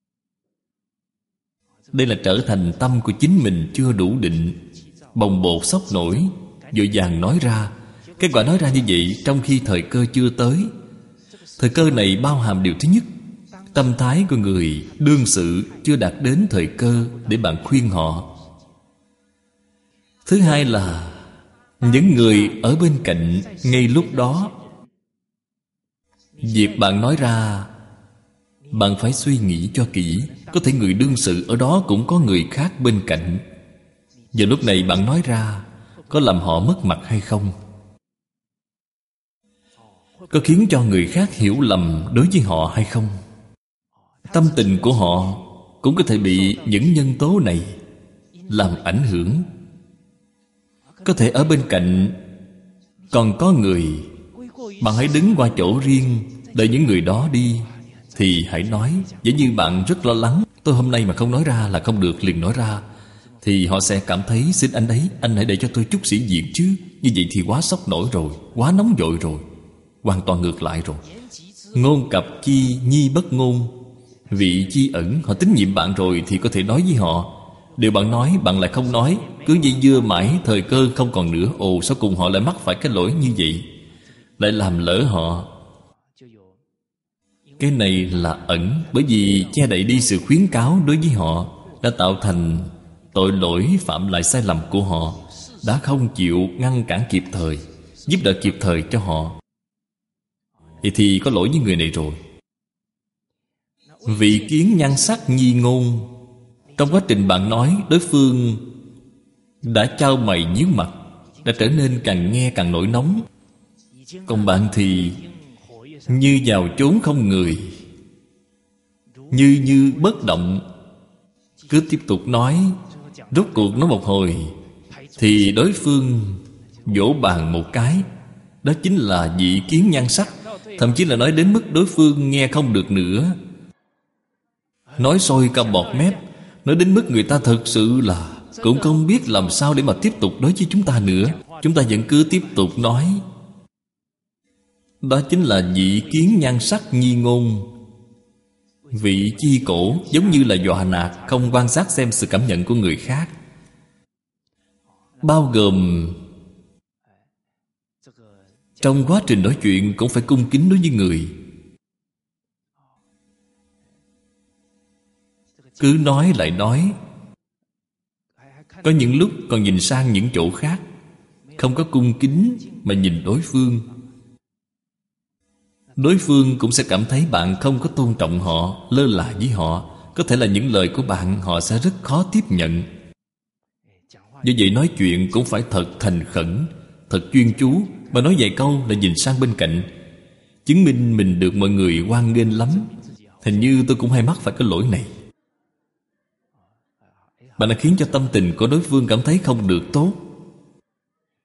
Đây là trở thành tâm của chính mình chưa đủ định, bồng bột sốc nổi, vội vàng nói ra. Kết quả nói ra như vậy trong khi thời cơ chưa tới. Thời cơ này bao hàm điều thứ nhất, tâm thái của người đương sự chưa đạt đến thời cơ để bạn khuyên họ. Thứ hai là những người ở bên cạnh ngay lúc đó, việc bạn nói ra bạn phải suy nghĩ cho kỹ. Có thể người đương sự ở đó cũng có người khác bên cạnh. Giờ lúc này bạn nói ra có làm họ mất mặt hay không? Có khiến cho người khác hiểu lầm đối với họ hay không? Tâm tình của họ cũng có thể bị những nhân tố này làm ảnh hưởng. Có thể ở bên cạnh còn có người, bạn hãy đứng qua chỗ riêng, đợi những người đó đi thì hãy nói. Giả như bạn rất lo lắng, tôi hôm nay mà không nói ra là không được, liền nói ra, thì họ sẽ cảm thấy xin anh đấy, anh hãy để cho tôi chút sĩ diện chứ. Như vậy thì quá sốc nổi rồi, quá nóng vội rồi, hoàn toàn ngược lại rồi. Ngôn cập chi, nhi bất ngôn, vị chi ẩn. Họ tín nhiệm bạn rồi thì có thể nói với họ. Điều bạn nói bạn lại không nói, cứ dây dưa mãi, thời cơ không còn nữa. Ồ, sau cùng họ lại mắc phải cái lỗi như vậy, lại làm lỡ họ. Cái này là ẩn, bởi vì che đậy đi sự khuyến cáo đối với họ, đã tạo thành tội lỗi phạm lại sai lầm của họ, đã không chịu ngăn cản kịp thời, giúp đỡ kịp thời cho họ. Vậy thì có lỗi với người này rồi. Vị kiến nhan sắc nhi ngôn, trong quá trình bạn nói, đối phương đã chau mày nhíu mặt, đã trở nên càng nghe càng nổi nóng. Còn bạn thì như vào chốn không người, như như bất động, cứ tiếp tục nói. Rốt cuộc nói một hồi thì đối phương vỗ bàn một cái. Đó chính là vị kiến nhan sắc. Thậm chí là nói đến mức đối phương nghe không được nữa, nói sôi cả bọt mép, nói đến mức người ta thật sự là cũng không biết làm sao để mà tiếp tục đối với chúng ta nữa. Chúng ta vẫn cứ tiếp tục nói. Đó chính là vị kiến nhan sắc nhi ngôn, vị chi cổ, giống như là dọa nạt, không quan sát xem sự cảm nhận của người khác. Bao gồm trong quá trình nói chuyện cũng phải cung kính đối với người. Cứ nói lại nói, có những lúc còn nhìn sang những chỗ khác, không có cung kính mà nhìn đối phương. Đối phương cũng sẽ cảm thấy bạn không có tôn trọng họ, lơ là với họ. Có thể là những lời của bạn họ sẽ rất khó tiếp nhận. Do vậy nói chuyện cũng phải thật thành khẩn, thật chuyên chú. Mà nói vài câu là nhìn sang bên cạnh, chứng minh mình được mọi người hoan nghênh lắm. Hình như tôi cũng hay mắc phải cái lỗi này. Bạn đã khiến cho tâm tình của đối phương cảm thấy không được tốt.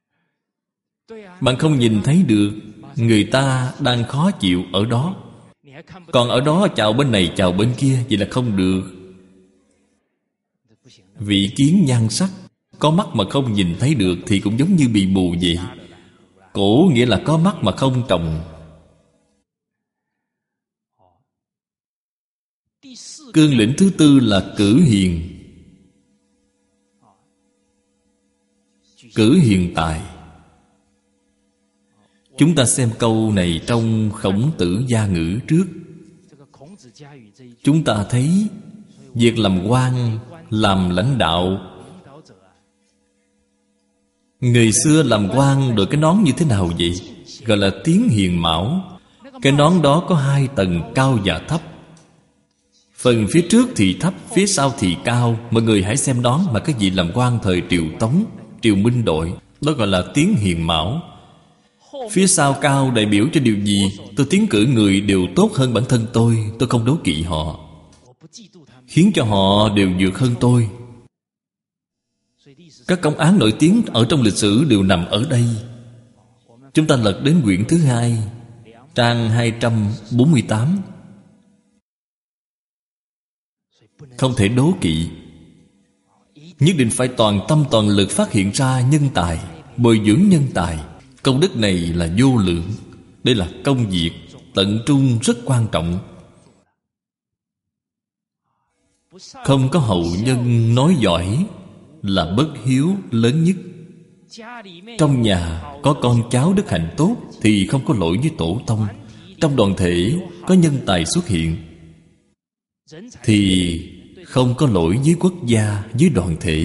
Bạn không nhìn thấy được người ta đang khó chịu ở đó. Còn ở đó chào bên này chào bên kia, vậy là không được. Vị kiến nhan sắc, có mắt mà không nhìn thấy được thì cũng giống như bị mù vậy. Cổ nghĩa là có mắt mà không tròng. Cương lĩnh thứ tư là cử hiền. Cử hiền tài. Chúng ta xem câu này trong Khổng Tử Gia Ngữ trước. Chúng ta thấy việc làm quan, làm lãnh đạo. Người xưa làm quan đội cái nón như thế nào vậy? Gọi là tiến hiền mão. Cái nón đó có hai tầng, cao và thấp. Phần phía trước thì thấp, phía sau thì cao. Mọi người hãy xem nón mà các vị làm quan thời Triều Tống, Triều Minh đội, đó gọi là tiến hiền mão. Phía sau cao đại biểu cho điều gì? Tôi tiến cử người đều tốt hơn bản thân tôi. Tôi không đố kỵ họ, khiến cho họ đều vượt hơn tôi. Các công án nổi tiếng ở trong lịch sử đều nằm ở đây. Chúng ta lật đến quyển thứ hai, trang hai trăm bốn mươi tám. Không thể đố kỵ. Nhất định phải toàn tâm toàn lực phát hiện ra nhân tài, bồi dưỡng nhân tài. Công đức này là vô lượng. Đây là công việc tận trung rất quan trọng. Không có hậu nhân nói giỏi là bất hiếu lớn nhất. Trong nhà có con cháu đức hạnh tốt thì không có lỗi với tổ tông. Trong đoàn thể có nhân tài xuất hiện thì không có lỗi với quốc gia, với đoàn thể.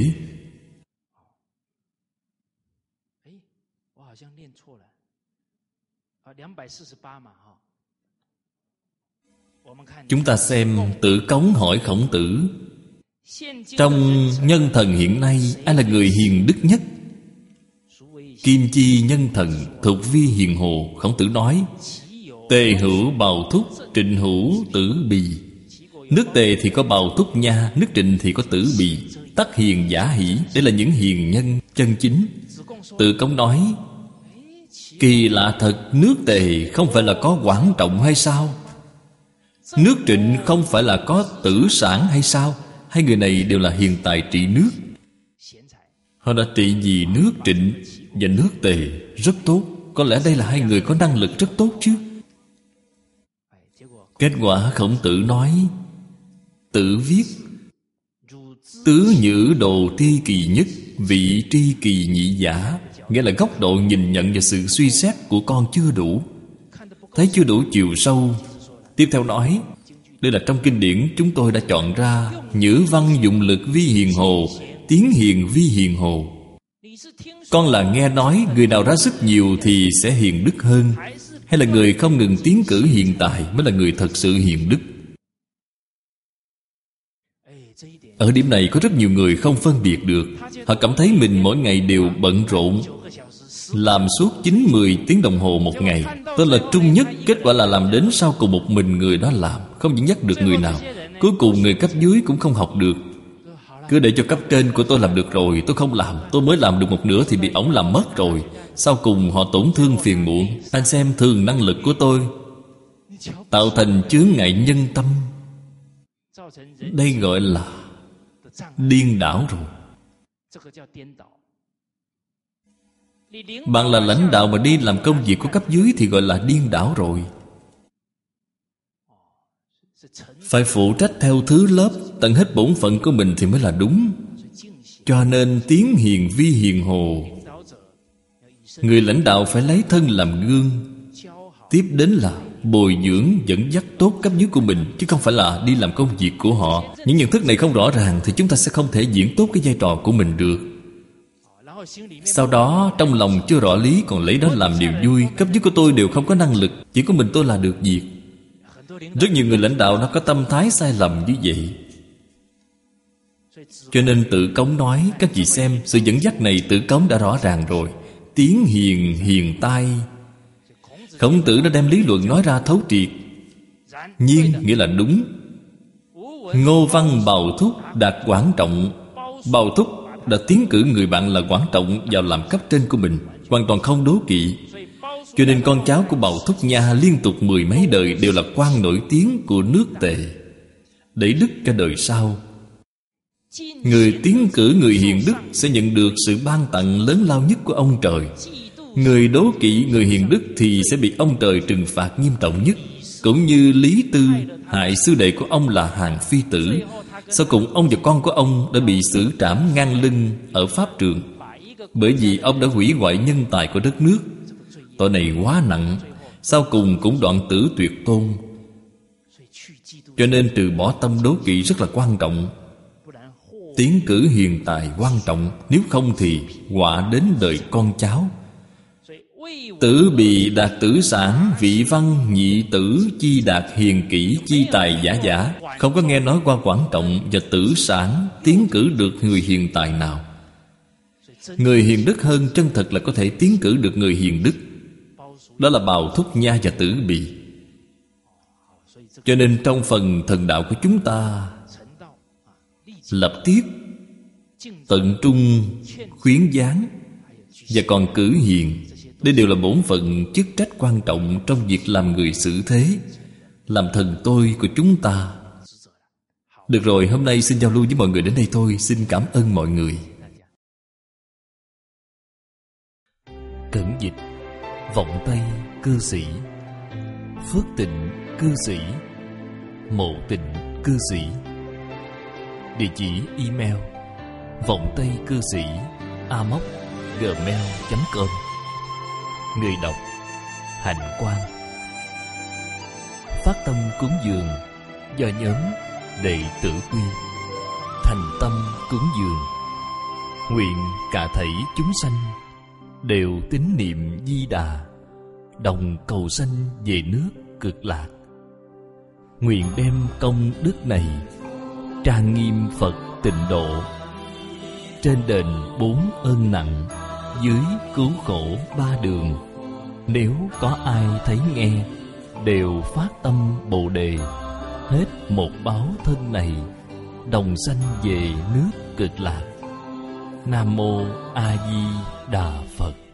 Chúng ta xem Tử Cống hỏi Khổng Tử: trong nhân thần hiện nay, ai là người hiền đức nhất? Kim chi nhân thần, thuộc vi hiền hồ. Khổng Tử nói: Tề hữu Bào Thúc, Trịnh hữu Tử Bì. Nước Tề thì có Bào Thúc nha, nước Trịnh thì có Tử Bì. Tắc hiền giả hỷ. Đây là những hiền nhân chân chính. Tử Cống nói: kỳ lạ thật, nước Tề không phải là có Quảng Trọng hay sao? Nước Trịnh không phải là có Tử Sản hay sao? Hai người này đều là hiền tài trị nước. Họ đã trị vì nước Trịnh và nước Tề rất tốt. Có lẽ đây là hai người có năng lực rất tốt chứ. Kết quả Khổng Tử nói: Tử viết: tứ nhữ đồ tri kỳ nhất, vị tri kỳ nhị giả. Nghĩa là góc độ nhìn nhận và sự suy xét của con chưa đủ, thấy chưa đủ chiều sâu. Tiếp theo nói: đây là trong kinh điển chúng tôi đã chọn ra. Nhữ văn dụng lực vi hiền hồ, tiến hiền vi hiền hồ. Con là nghe nói người nào ra sức nhiều thì sẽ hiền đức hơn, hay là người không ngừng tiến cử hiện tại mới là người thật sự hiền đức? Ở điểm này có rất nhiều người không phân biệt được. Họ cảm thấy mình mỗi ngày đều bận rộn, làm suốt chín mười tiếng đồng hồ một ngày. Tôi là trung nhất, kết quả là làm đến sau cùng một mình người đó làm, không dẫn dắt được người nào. Cuối cùng người cấp dưới cũng không học được. Cứ để cho cấp trên của tôi làm được rồi, tôi không làm. Tôi mới làm được một nửa thì bị ổng làm mất rồi. Sau cùng họ tổn thương phiền muộn. Anh xem thường năng lực của tôi, tạo thành chướng ngại nhân tâm. Đây gọi là điên đảo rồi. Bạn là lãnh đạo mà đi làm công việc của cấp dưới thì gọi là điên đảo rồi. Phải phụ trách theo thứ lớp, tận hết bổn phận của mình thì mới là đúng. Cho nên tiến hiền vi hiền hồ. Người lãnh đạo phải lấy thân làm gương. Tiếp đến là bồi dưỡng dẫn dắt tốt cấp dưới của mình, chứ không phải là đi làm công việc của họ. Những nhận thức này không rõ ràng thì chúng ta sẽ không thể diễn tốt cái vai trò của mình được. Sau đó trong lòng chưa rõ lý còn lấy đó làm điều vui. Cấp dưới của tôi đều không có năng lực, chỉ có mình tôi là được việc. Rất nhiều người lãnh đạo nó có tâm thái sai lầm như vậy. Cho nên Tử Cống nói: các vị xem, sự dẫn dắt này Tử Cống đã rõ ràng rồi. Tiến hiền hiền tai. Khổng Tử đã đem lý luận nói ra thấu triệt. Nhiên nghĩa là đúng. Ngô Văn Bào Thúc đạt Quảng Trọng. Bào Thúc đã tiến cử người bạn là Quảng Trọng vào làm cấp trên của mình, hoàn toàn không đố kỵ. Cho nên con cháu của Bào Thúc Nha liên tục mười mấy đời đều là quan nổi tiếng của nước Tề, để đức cho đời sau. Người tiến cử người hiền đức sẽ nhận được sự ban tặng lớn lao nhất của ông trời. Người đố kỵ người hiền đức thì sẽ bị ông trời trừng phạt nghiêm trọng nhất. Cũng như Lý Tư hại sư đệ của ông là Hàn Phi Tử, sau cùng ông và con của ông đã bị xử trảm ngang lưng ở pháp trường, bởi vì ông đã hủy hoại nhân tài của đất nước. Tội này quá nặng, sau cùng cũng đoạn tử tuyệt tôn. Cho nên từ bỏ tâm đố kỵ rất là quan trọng. Tiến cử hiền tài quan trọng, nếu không thì họa đến đời con cháu. Tử bị đạt tử sản, vị văn nhị tử chi đạt hiền kỹ chi tài giả giả. Không có nghe nói qua Quảng Trọng và tử sản tiến cử được người hiền tài nào. Người hiền đức hơn chân thật là có thể tiến cử được người hiền đức. Đó là Bào Thúc Nha và Tử Bị. Cho nên trong phần thần đạo của chúng ta, lập tiết, tận trung, khuyến gián và còn cử hiền, đây đều là bổn phận chức trách quan trọng trong việc làm người xử thế, làm thần tôi của chúng ta. Được rồi, hôm nay xin giao lưu với mọi người đến đây thôi. Xin cảm ơn mọi người. Cẩn dịch: Vọng Tây cư sĩ, Phước Tịnh cư sĩ, Mộ Tịnh cư sĩ. Địa chỉ email vọng tây cư sĩ a m o c gmail chấm com. Người đọc: Hạnh Quang. Phát tâm cúng dường do nhóm Đệ Tử Quy. Thành tâm cúng dường, nguyện cả thảy chúng sanh đều tín niệm Di Đà, đồng cầu sanh về nước Cực Lạc. Nguyện đem công đức này trang nghiêm Phật Tịnh Độ, trên đền bốn ơn nặng, dưới cứu khổ ba đường. Nếu có ai thấy nghe, đều phát tâm Bồ Đề, hết một báo thân này, đồng sanh về nước Cực Lạc. Nam Mô A Di Đà Phật.